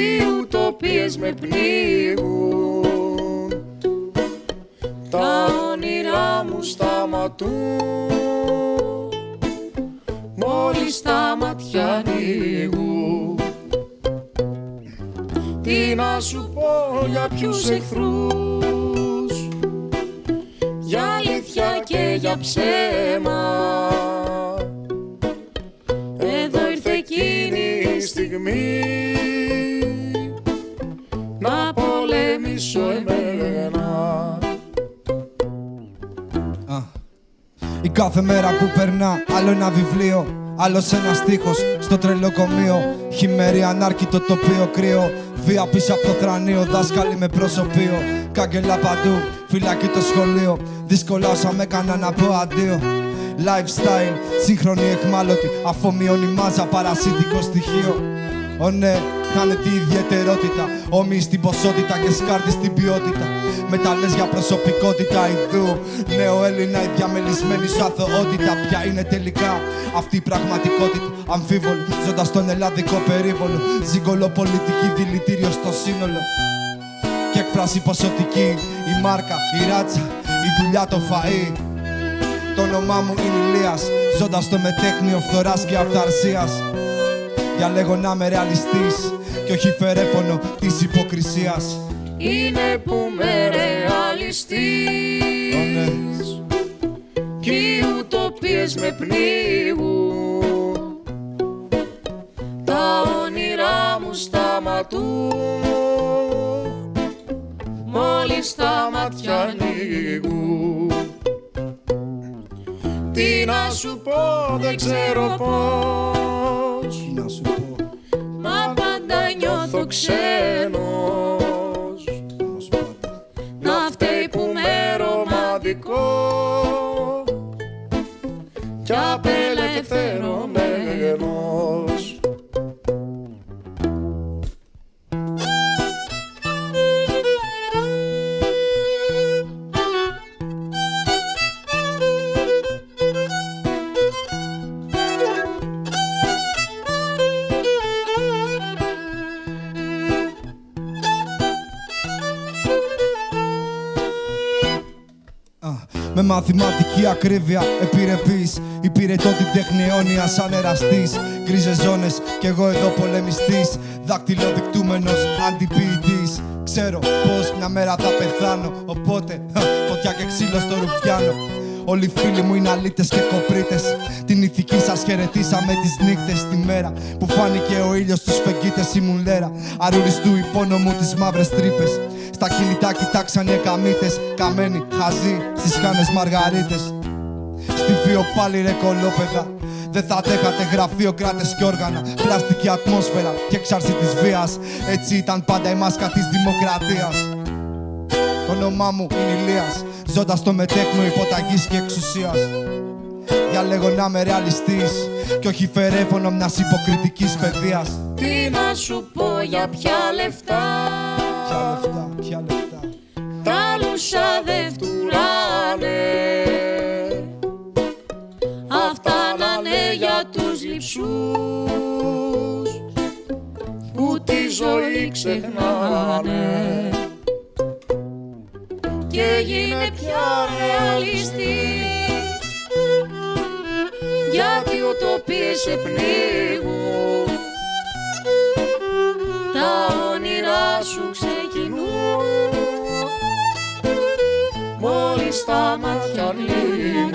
οι ουτοπίες με πνίγουν. Τα όνειρά μου σταματούν μόλις τα μάτια ανοίγουν. Τι να σου πω για ποιους εχθρούς, για αλήθεια και για ψέμα. Εδώ ήρθε εκείνη η στιγμή να πολεμήσω εμένα. Η κάθε μέρα που περνά, άλλο ένα βιβλίο, άλλος ένας στίχος στο τρελοκομείο. Χειμέρι ανάρκητο τοπίο κρύο, βία πίσω από το θρανείο. Δάσκαλοι με προσωπείο, κάγκελα παντού, φυλακή το σχολείο. Δύσκολα όσα με έκανα να πω αντίο. Lifestyle, σύγχρονη εχμάλωτη, αφομοιώνει μάζα, παρασίτικο στοιχείο. Ω ναι, χάνεται η ιδιαιτερότητα, όμοιοι στην ποσότητα και σκάρτη στην ποιότητα. Μεταλλές για προσωπικότητα ιδού, νέο Έλληνα, η διαμελισμένη σου αθωότητα. Ποια είναι τελικά αυτή η πραγματικότητα, αμφίβολη, ζώντας στον ελλαδικό περίβολο. Ζυγκολοπολιτική, δηλητήριο στο σύνολο. Και έκφραση ποσοτική, η μάρκα, η ράτσα, η δουλειά, το φαΐ. Το όνομά μου είναι Ηλίας, ζώντας στο μετέχνιο φθοράς και αυθαρσίας. Διαλέγω να είμαι ρεαλιστής και όχι φερέφωνο της υποκρισίας. Είναι που με ρεαλιστής κι οι ουτοπίες με πνίγουν. Τα όνειρά μου σταματούν μόλις τα μάτια ανοίγουν. Τι να σου πω, δεν ξέρω πώς, μα πάντα νιώθω ξένος. Να φταίει που είμαι ρομαντικό κι απελευθερωμένος. Με μαθηματική ακρίβεια επιρρεπής, υπηρετώ την τέχνη αιώνια σαν εραστής. Γκρίζες ζώνες κι εγώ εδώ πολεμιστής, δακτυλοδεικτούμενος αντιποιητής. Ξέρω πως μια μέρα θα πεθάνω, οπότε φωτιά και ξύλο στο ρουφιάνο. Όλοι οι φίλοι μου είναι αλήτες και κοπρίτες. Την ηθική σας χαιρετήσαμε τις νύχτες. Τη μέρα που φάνηκε ο ήλιος στους φεγγίτες ήμουν λέρα αρουριστού υπόνομου τις μαύρες τρύπες. Στα κινητά κοιτάξανε καμίτες, καμένοι, χαζοί, στις χάνες μαργαρίτες. Στη βίο πάλι ρε κολόπεδα, δεν θα αντέχατε γραφειοκράτες κι όργανα. Πλαστική ατμόσφαιρα και έξαρση της βίας, έτσι ήταν πάντα η μάσκα της δημοκρατίας. Το όνομά μου είναι Ηλίας, ζώντας στο μετέχνο υποταγής και εξουσίας. Διαλέγω να είμαι ρεαλιστής κι όχι φερέφωνο μιας υποκριτικής παιδείας. Τι να σου πω για ποια λεφτά, ποια λεφτά τα λούσα δεν φτουράνε. Αυτά να είναι για τους λειψούς που τη ζωή ξεχνάνε. Και γίνε πια ρεαλιστής, γιατί ουτοπίες σε πνίγουν. Τα όνειρά σου ξεκινούν μόλις τα μάτια ανοίγουν.